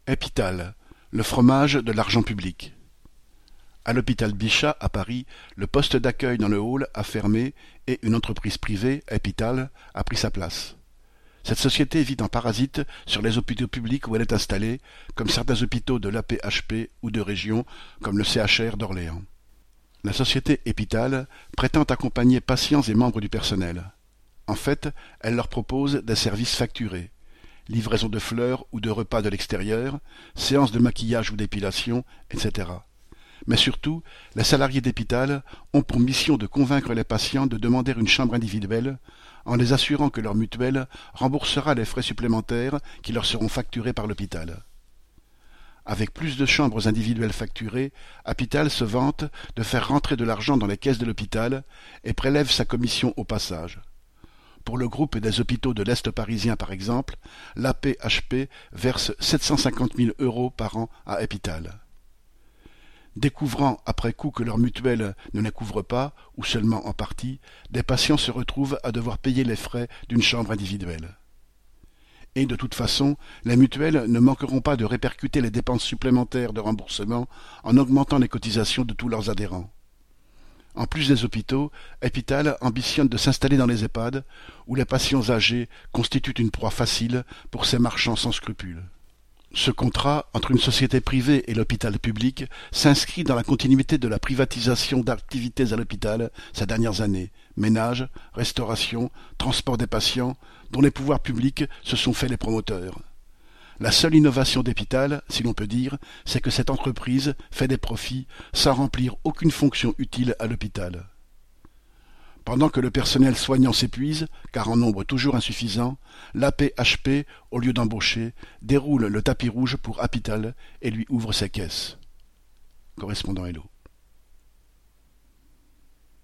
Epital, le fromage de l'argent public. À l'hôpital Bichat, à Paris, le poste d'accueil dans le hall a fermé et une entreprise privée, Epital, a pris sa place. Cette société vit en parasite sur les hôpitaux publics où elle est installée, comme certains hôpitaux de l'AP-HP ou de région, comme le CHR d'Orléans. La société Epital prétend accompagner patients et membres du personnel. En fait, elle leur propose des services facturés. Livraison de fleurs ou de repas de l'extérieur, séances de maquillage ou d'épilation, etc. Mais surtout, les salariés d'Epital ont pour mission de convaincre les patients de demander une chambre individuelle, en les assurant que leur mutuelle remboursera les frais supplémentaires qui leur seront facturés par l'hôpital. Avec plus de chambres individuelles facturées, Epital se vante de faire rentrer de l'argent dans les caisses de l'hôpital et prélève sa commission au passage. Pour le groupe des hôpitaux de l'Est parisien par exemple, l'AP-HP verse 750 000 € par an à Epital. Découvrant après coup que leur mutuelle ne les couvre pas, ou seulement en partie, des patients se retrouvent à devoir payer les frais d'une chambre individuelle. Et de toute façon, les mutuelles ne manqueront pas de répercuter les dépenses supplémentaires de remboursement en augmentant les cotisations de tous leurs adhérents. En plus des hôpitaux, Epital ambitionne de s'installer dans les EHPAD, où les patients âgés constituent une proie facile pour ces marchands sans scrupules. Ce contrat entre une société privée et l'hôpital public s'inscrit dans la continuité de la privatisation d'activités à l'hôpital ces dernières années, ménage, restauration, transport des patients, dont les pouvoirs publics se sont faits les promoteurs. La seule innovation d'Epital, si l'on peut dire, c'est que cette entreprise fait des profits sans remplir aucune fonction utile à l'hôpital. Pendant que le personnel soignant s'épuise, car en nombre toujours insuffisant, l'AP-HP, au lieu d'embaucher, déroule le tapis rouge pour Epital et lui ouvre ses caisses. Correspondant Hello.